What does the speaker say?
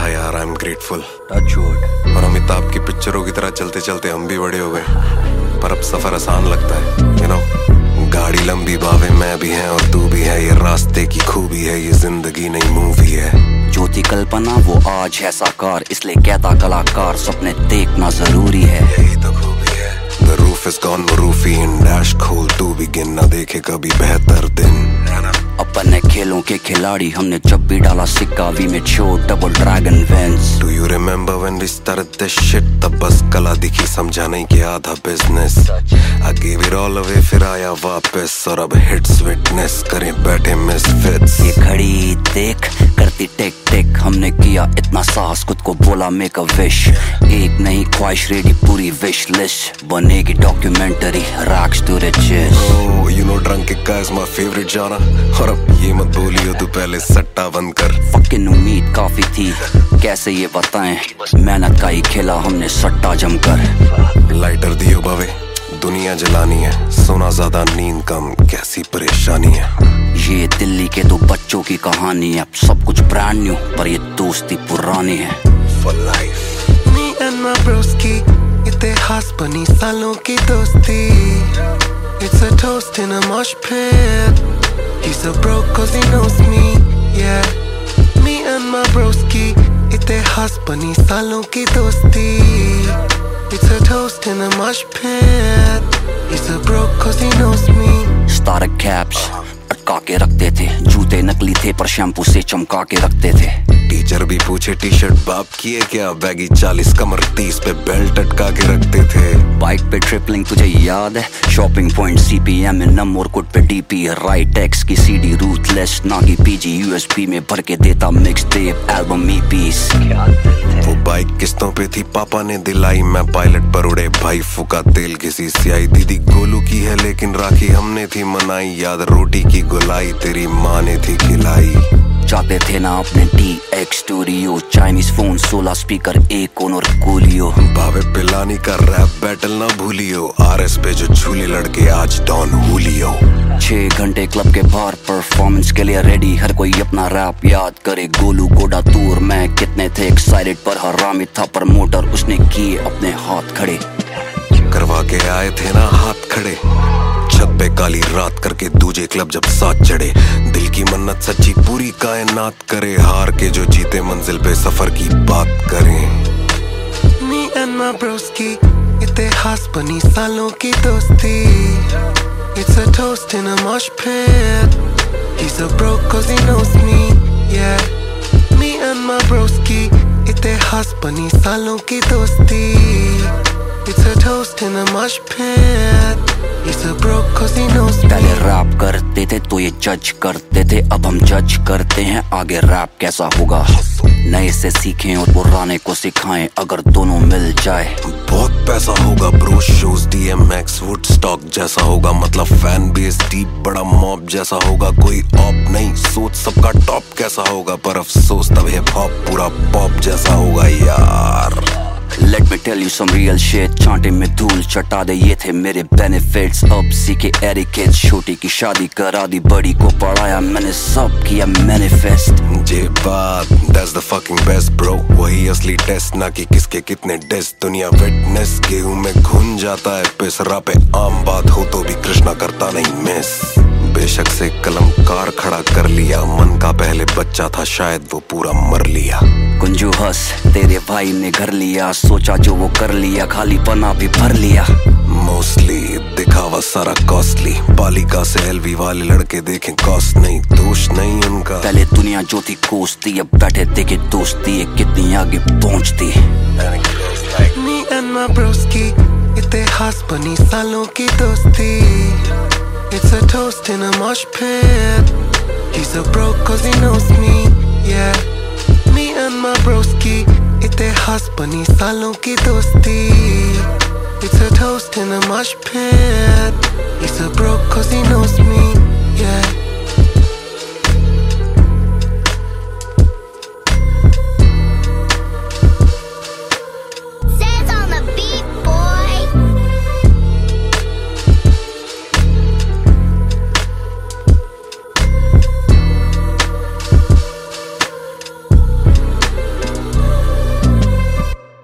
था यार, I am grateful. Touch wood. और अमिताभ की पिक्चरों की तरह चलते चलते हम भी बड़े हो गए, पर अब सफर आसान लगता है, यू नो। गाड़ी लंबी, बावें मैं भी हैं और तू भी है, ये रास्ते की खूबी है, ये जिंदगी नई मूवी है। जो थी कल्पना वो आज है साकार, इसलिए कहता कलाकार सपने देखना जरूरी है। यही तो खूबी है। The roof is gone, वो रूफी इन डैश खोल तू भी गिन, ना देखे कभी बेहतर दिन। अपन है खेलों के खिलाड़ी, हमने जब भी डाला सिक्का we made sure double dragon wins. Do you remember when we started this shit? तब बस कला दिखी, समझा नहीं कि आधा business. I gave it all away, फिर आया वापस, और अब हिट्स विटनेस करें बैठे मिसफिट्स। ये घड़ी देख करती टिक टिक, हमने किया इतना साहस, खुद को बोला मेक अ विश। एक नहीं ख्वाहिश रेडी, पूरी विश लिस्ट बनेगी documentary, rags to riches. Oh, you know Drunkika is my favorite genre। और अब ये मत बोलियो तू, पहले सट्टा बंद कर। फकिंग उम्मीद काफी थी, कैसे ये बताएं, मेहनत का ही खेला हमने सट्टा जमकर। लाइटर दियो बावे, दुनिया जलानी है, सोना ज्यादा नींद कम, कैसी परेशानी है। ये दिल्ली के दो बच्चों की कहानी है, सब कुछ ब्रांड न्यू पर ये दोस्ती पुरानी है। For life। Me and my broski, इतिहास बनी सालों की दोस्ती। It's a toast in a mosh pit। He's a bro cause he knows me, yeah। Me and my broski, इतिहास बनी सालों की दोस्ती। It's a toast in a mosh pit। He's a bro cause he knows me। Stark caps अटका के रखते थे, जूते नकली थे पर शैम्पू से चमका के रखते थे। टीचर भी पूछे टी शर्ट बाप की है क्या, बैगी 40 कमर 30 पे बेल्ट अटका के रखते थे। बाइक पे ट्रिपलिंग तुझे याद है, शॉपिंग पॉइंट CPM में नम और कुट पे DP, राइट एक्स की CD रूथलेस ना की PG, USB में भर के देता मिक्स टेप एल्बम EPs। वो बाइक किस्तों पे थी, पापा ने दिलाई, मैं पायलट पर उड़े भाई, फूका तेल घिसी सियाई। दीदी गोलू की है लेकिन राखी हमने थी मनाई, याद रोटी की गुलाई तेरी माँ ने थी खिलाई। चाहते थे ना अपने TX studio, Chinese phone 16 speaker एक और कोलियो। भावे पिलानी का रैप बैटल ना भूलियो, RS पे जो झूले लड़के आज डॉन हुलियो। 6 घंटे क्लब के बाहर परफॉर्मेंस के लिए रेडी, हर कोई अपना रैप याद करे। गोलू गोडा तूर में कितने थे एक्साइटेड, पर हरामी था प्रमोटर, उसने किए अपने हाथ खड़े। करवा के आए थे ना हाथ खड़े, छत पे काली रात करके दूजे क्लब जब साथ चढ़े। दिल की मन्नत सच्ची पूरी कायनात करे, हार के जो जीते मंजिल पे सफर की बात करें। Me and my broski, इतिहास बनी सालों की दोस्ती। It's a toast in a mosh pit। He's a bro cause he knows me, yeah। Me and my broski, इतिहास बनी सालों की दोस्ती। It's a toast in a mosh pit। He's a bro cause he knows me। पहले rap करते थे तो ये जज करते थे, अब हम जज करते हैं आगे रैप कैसा होगा। नए से सीखें और पुराने को सिखाएं, अगर दोनों मिल जाए बहुत पैसा होगा ब्रो, शोज DMX वुडस्टॉक जैसा होगा, मतलब फैन बेस डीप बड़ा मॉब जैसा होगा। कोई ऑप नहीं सोच सबका टॉप कैसा होगा, पर अफसोस तब हिप हॉप पूरा पॉप जैसा होगा यार। Let me tell you some real shit, चांटे में धूल चटा दे ये थे मेरे benefits। अब सीखे एरिकेट, छोटी की शादी करा दी, बड़ी को पढ़ाया मैंने, सब किया मैनिफेस्ट। ये बात that's the fucking best bro, वही असली टेस्ट ना कि किसके कितने डेस्ट। दुनिया विटनेस गेहूं में घुन जाता है पिस, रा पे आम बात हो तो भी कृष्णा करता नहीं मिस। बेशक से कलमकार खड़ा कर लिया, मन का पहले बच्चा था शायद वो पूरा मर लिया। कुंजू हंस तेरे भाई ने घर लिया, सोचा जो वो कर लिया, खाली पना भी भर लिया। मोस्टली दिखावा सारा कॉस्टली, पालिका से LV वाले लड़के देखें कॉस्ट नहीं, दोष नहीं उनका। पहले दुनिया जो थी कोसती, अब बैठे देखे दोस्ती, ये कितनी आगे पहुंचती। Me and my broski, इतिहास बनी सालों की दोस्ती। It's a toast in a mosh pit। He's a bro cause he knows me, yeah। Me and my broski, इतिहास बनी सालों की दोस्ती। It's a toast in a mosh pit। He's a bro cause he knows me, yeah।